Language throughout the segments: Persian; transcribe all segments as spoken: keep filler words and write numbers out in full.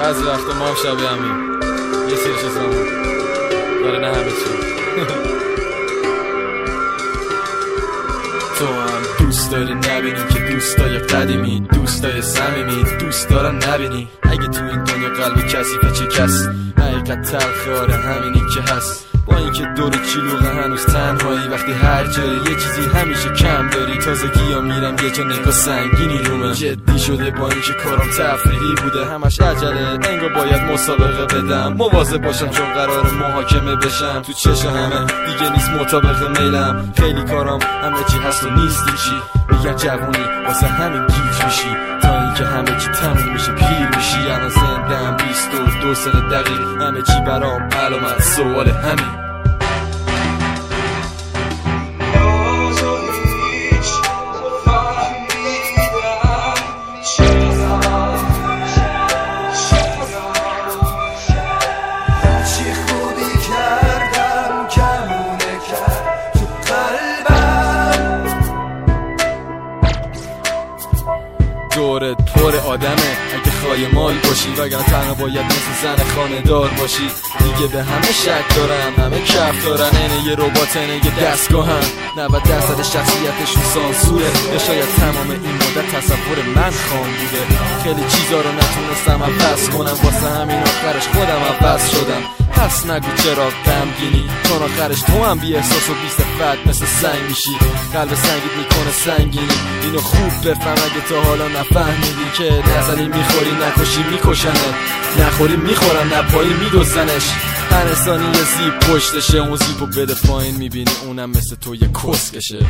بعضی وقتا ما هم شبیه همین یه سری چیزا داره، نه همه چی. تو هم دوست داری نبینی که دوستای قدیمی، دوستای صمیمی دوست دارن نبینی. اگه تو این دنیا قلب کسی پیچه کس، حقیقت تلخه آره همینی که هست. با اینکه دور چلوغه هنوز تنهایی، وقتی هر جایی یه چیزی همیشه کم داری. تازگی ها میرم یه جا نگاه سنگینی رومه، جدی شده با اینکه کارم تفریحی بوده. همش عجله انگار باید مسابقه بدم، مواظب باشم چون قرار محاکمه بشم. تو چش همه دیگه نیست مطابق میلم، خیلی کارم همه چی هست و نیستی چی. میگن جوونی واسه همین گیج میشی، تا اینکه همه چی تموم میشه پیر میشی. الان زندم بیست و دو سال دقیق، همه چی برام علامت سوال همین. دورت پر آدمه اگه خایمال باشی، وگرنه تنها باید مثل زن خانه دار باشی. دیگه به همه شک دارم، همه کف دارن، اینه یه ربات اینه یه دستگاهن. نود درصد شخصیتشون سانسوره، یا شاید تمام این مدت تصور من خام بوده. خیلی چیزا رو نتونستم عوض کنم، واسه همین آخرش خودم عوض شدم. پس نگو چرا غمگینی، چون آخرش تو هم بی احساس و بی صفت مثل سنگ میشی. قلب سنگیت میکنه سنگینی، اینو خوب بفهم اگه تا حالا نفهمیدی که نزنی میخوری نکشی میکشنه، نخوری میخورن نپایی میدوزنش. هر انسانی یه زیب پشتشه، اون زیبو بده پایین میبینی اونم مثل تو یه کسکشه.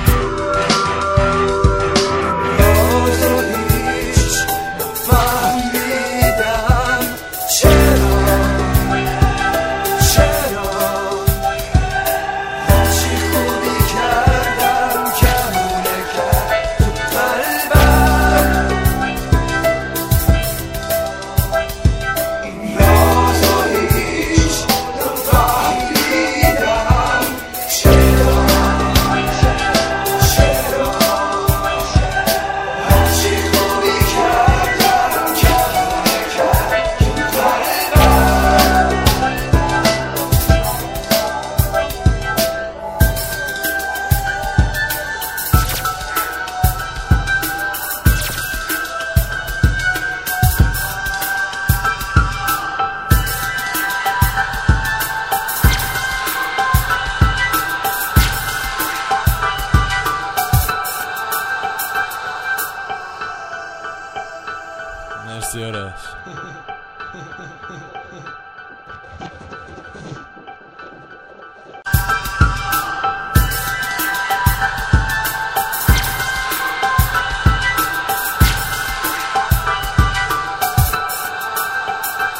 مرسی آرش.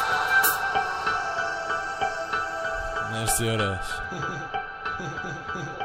مرسی آرش.